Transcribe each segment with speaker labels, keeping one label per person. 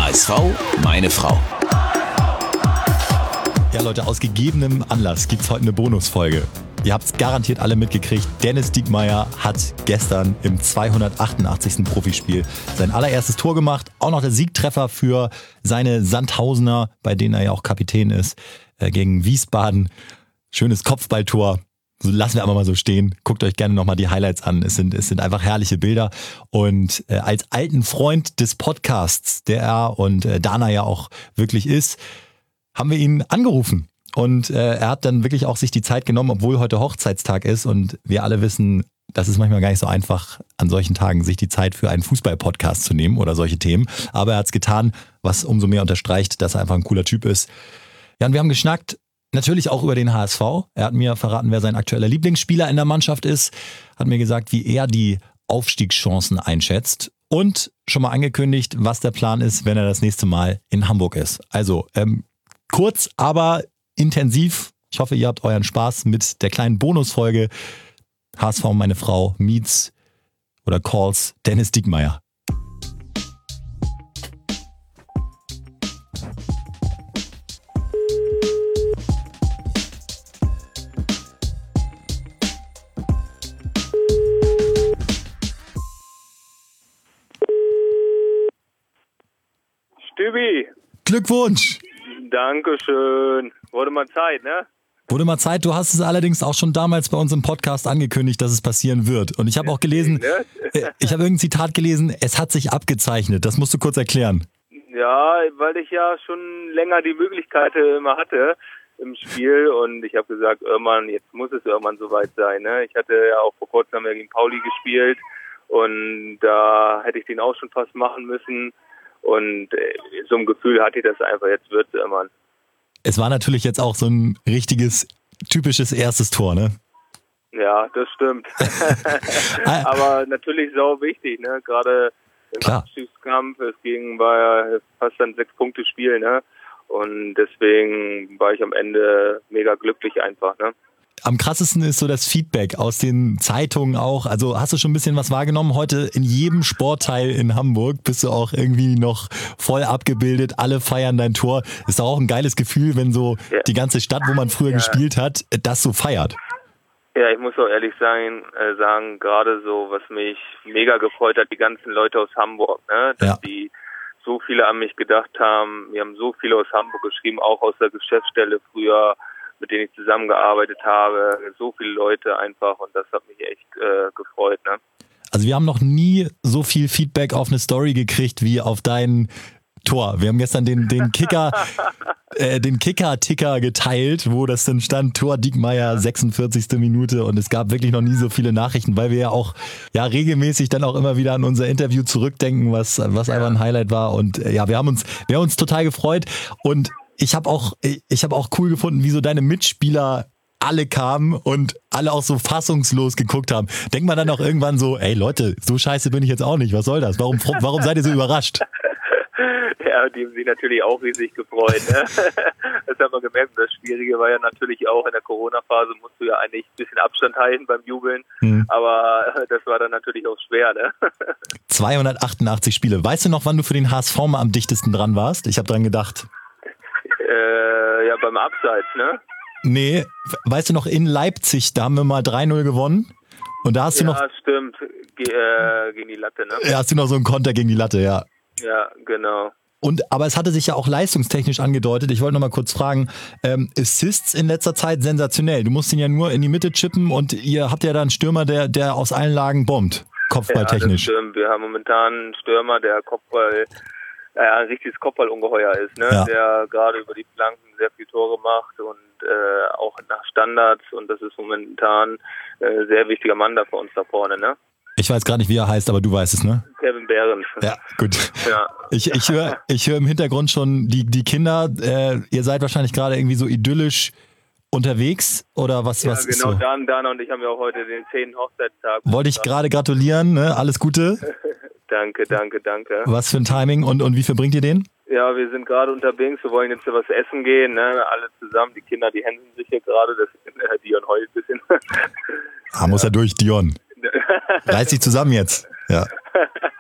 Speaker 1: HSV, meine Frau.
Speaker 2: Ja Leute, aus gegebenem Anlass gibt es heute eine Bonusfolge. Ihr habt es garantiert alle mitgekriegt. Dennis Diekmeyer hat gestern im 288. Profispiel sein allererstes Tor gemacht. Auch noch der Siegtreffer für seine Sandhausener, bei denen er ja auch Kapitän ist, gegen Wiesbaden. Schönes Kopfballtor. So, lassen wir aber mal so stehen. Guckt euch gerne nochmal die Highlights an. Es sind einfach herrliche Bilder. Und als alten Freund des Podcasts, der er und Dana ja auch wirklich ist, haben wir ihn angerufen. Und er hat dann wirklich auch sich die Zeit genommen, obwohl heute Hochzeitstag ist. Und wir alle wissen, das ist manchmal gar nicht so einfach, an solchen Tagen sich die Zeit für einen Fußball-Podcast zu nehmen oder solche Themen. Aber er hat es getan, was umso mehr unterstreicht, dass er einfach ein cooler Typ ist. Ja, und wir haben geschnackt, natürlich auch über den HSV. Er hat mir verraten, wer sein aktueller Lieblingsspieler in der Mannschaft ist. Hat mir gesagt, wie er die Aufstiegschancen einschätzt. Und schon mal angekündigt, was der Plan ist, wenn er das nächste Mal in Hamburg ist. Also kurz, aber intensiv. Ich hoffe, ihr habt euren Spaß mit der kleinen Bonusfolge HSV meine Frau meets oder calls Dennis Diekmeyer.
Speaker 3: Stübi.
Speaker 2: Glückwunsch!
Speaker 3: Dankeschön. Wurde mal Zeit, ne?
Speaker 2: Wurde mal Zeit. Du hast es allerdings auch schon damals bei uns im Podcast angekündigt, dass es passieren wird. Und ich habe auch gelesen, ich habe irgendein Zitat gelesen, es hat sich abgezeichnet. Das musst du kurz erklären.
Speaker 3: Ja, weil ich ja schon länger die Möglichkeit immer hatte im Spiel und ich habe gesagt, irgendwann, jetzt muss es irgendwann soweit sein, ne? Ich hatte ja auch vor kurzem gegen Pauli gespielt und da hätte ich den auch schon fast machen müssen. Und so ein Gefühl hatte ich das einfach, jetzt wird's irgendwann.
Speaker 2: Es war natürlich jetzt auch so ein richtiges, typisches erstes Tor, ne?
Speaker 3: Ja, das stimmt. Aber natürlich sau wichtig, ne? Gerade im Abstiegskampf, war ja fast ein 6-Punkte-Spiel, ne? Und deswegen war ich am Ende mega glücklich einfach, ne?
Speaker 2: Am krassesten ist so das Feedback aus den Zeitungen auch. Also hast du schon ein bisschen was wahrgenommen? Heute in jedem Sportteil in Hamburg bist du auch irgendwie noch voll abgebildet. Alle feiern dein Tor. Ist doch auch ein geiles Gefühl, wenn so die ganze Stadt, wo man früher gespielt hat, das so feiert.
Speaker 3: Ja, ich muss auch ehrlich sagen, gerade so, was mich mega gefreut hat, die ganzen Leute aus Hamburg, ne? Dass die so viele an mich gedacht haben. Wir haben so viele aus Hamburg geschrieben, auch aus der Geschäftsstelle früher, mit denen ich zusammengearbeitet habe, so viele Leute einfach und das hat mich echt gefreut, ne?
Speaker 2: Also wir haben noch nie so viel Feedback auf eine Story gekriegt wie auf dein Tor. Wir haben gestern den Kicker-Ticker geteilt, wo das dann stand, Tor Diekmeyer, 46. Minute und es gab wirklich noch nie so viele Nachrichten, weil wir ja auch regelmäßig dann auch immer wieder an unser Interview zurückdenken, was einfach ein Highlight war und wir haben uns total gefreut und ich habe auch cool gefunden, wie so deine Mitspieler alle kamen und alle auch so fassungslos geguckt haben. Denkt man dann auch irgendwann so, ey Leute, so scheiße bin ich jetzt auch nicht, was soll das? Warum seid ihr so überrascht?
Speaker 3: Ja, die haben sich natürlich auch riesig gefreut. Ne? Das hat man gemerkt. Das Schwierige war ja natürlich auch, in der Corona-Phase musst du ja eigentlich ein bisschen Abstand halten beim Jubeln. Aber das war dann natürlich auch schwer. Ne?
Speaker 2: 288 Spiele. Weißt du noch, wann du für den HSV mal am dichtesten dran warst? Ich habe dran gedacht.
Speaker 3: Ja, beim Abseits, ne?
Speaker 2: Nee, weißt du noch, in Leipzig, da haben wir mal 3-0 gewonnen. Und da hast du noch...
Speaker 3: Ja, stimmt. Gegen die Latte, ne?
Speaker 2: Ja, hast du noch so einen Konter gegen die Latte, ja.
Speaker 3: Ja, genau.
Speaker 2: Aber es hatte sich ja auch leistungstechnisch angedeutet. Ich wollte noch mal kurz fragen, Assists in letzter Zeit sensationell. Du musst ihn ja nur in die Mitte chippen und ihr habt ja da einen Stürmer, der aus allen Lagen bombt, kopfballtechnisch.
Speaker 3: Ja, das stimmt. Wir haben momentan einen Stürmer, der ein richtiges Kopfballungeheuer ist, ne? Ja. Der gerade über die Flanken sehr viel Tore macht und auch nach Standards und das ist momentan ein sehr wichtiger Mann da für uns da vorne, ne?
Speaker 2: Ich weiß gar nicht, wie er heißt, aber du weißt es, ne?
Speaker 3: Kevin Behrens.
Speaker 2: Ja, gut. Ja. Ich höre im Hintergrund schon die Kinder, ihr seid wahrscheinlich gerade irgendwie so idyllisch unterwegs oder was?
Speaker 3: Ja,
Speaker 2: was
Speaker 3: genau,
Speaker 2: ist so?
Speaker 3: Dana und ich haben ja auch heute den 10. Hochzeitstag.
Speaker 2: Wollte ich gerade gratulieren, ne? Alles Gute.
Speaker 3: Danke.
Speaker 2: Was für ein Timing und wie verbringt ihr den?
Speaker 3: Ja, wir sind gerade unterwegs, wir wollen jetzt was essen gehen, ne? Alle zusammen, die Kinder, die hänseln sich hier gerade, Dion heult ein bisschen.
Speaker 2: Muss er durch, Dion. Reiß dich zusammen jetzt. Ja.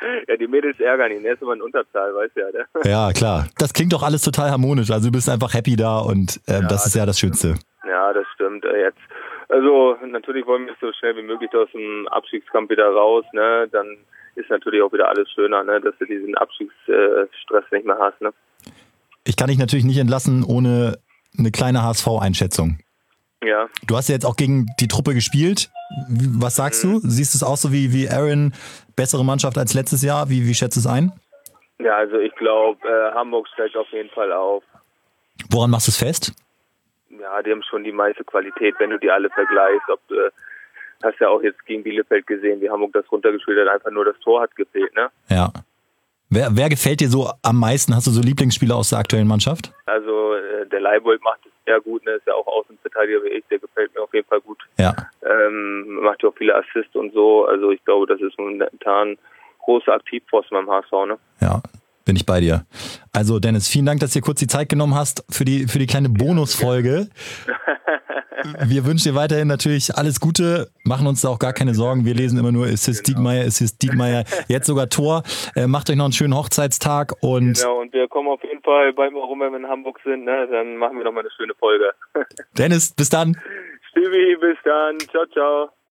Speaker 3: Ja, die Mädels ärgern ihn. Er ist immer in Unterzahl, weißt du ja. Ne?
Speaker 2: Ja, klar. Das klingt doch alles total harmonisch. Also du bist einfach happy da und das ist ja das Schönste.
Speaker 3: Ja, das stimmt. Jetzt, also natürlich wollen wir so schnell wie möglich aus dem Abstiegskampf wieder raus. Ne? Dann ist natürlich auch wieder alles schöner, ne? Dass du diesen Abstiegsstress nicht mehr hast. Ne?
Speaker 2: Ich kann dich natürlich nicht entlassen ohne eine kleine HSV-Einschätzung.
Speaker 3: Ja.
Speaker 2: Du hast ja jetzt auch gegen die Truppe gespielt. Was sagst du? Siehst du es auch so wie Aaron, bessere Mannschaft als letztes Jahr? Wie schätzt du es ein?
Speaker 3: Ja, also ich glaube, Hamburg steigt auf jeden Fall auf.
Speaker 2: Woran machst du es fest?
Speaker 3: Ja, die haben schon die meiste Qualität, wenn du die alle vergleichst. Hast ja auch jetzt gegen Bielefeld gesehen, wie Hamburg das runtergespielt hat, einfach nur das Tor hat gefehlt, ne?
Speaker 2: Ja. Wer gefällt dir so am meisten? Hast du so Lieblingsspieler aus der aktuellen Mannschaft?
Speaker 3: Also der Leibold macht es sehr gut, ne? Ist ja auch Außenverteidiger wie ich, der gefällt mir auf jeden Fall gut.
Speaker 2: Ja.
Speaker 3: Macht ja auch viele Assists und so. Also ich glaube, das ist momentan großer Aktivposten beim HSV, ne?
Speaker 2: Ja, bin ich bei dir. Also Dennis, vielen Dank, dass du dir kurz die Zeit genommen hast für die kleine Bonusfolge. Wir wünschen dir weiterhin natürlich alles Gute, machen uns da auch gar keine Sorgen. Wir lesen immer nur Assist Diekmeyer, jetzt sogar Tor. Macht euch noch einen schönen Hochzeitstag und
Speaker 3: genau, und wir kommen auf jeden Fall bald mal rum, wenn wir in Hamburg sind, ne? Dann machen wir noch mal eine schöne Folge.
Speaker 2: Dennis, bis dann.
Speaker 3: Stübi, bis dann. Ciao, ciao.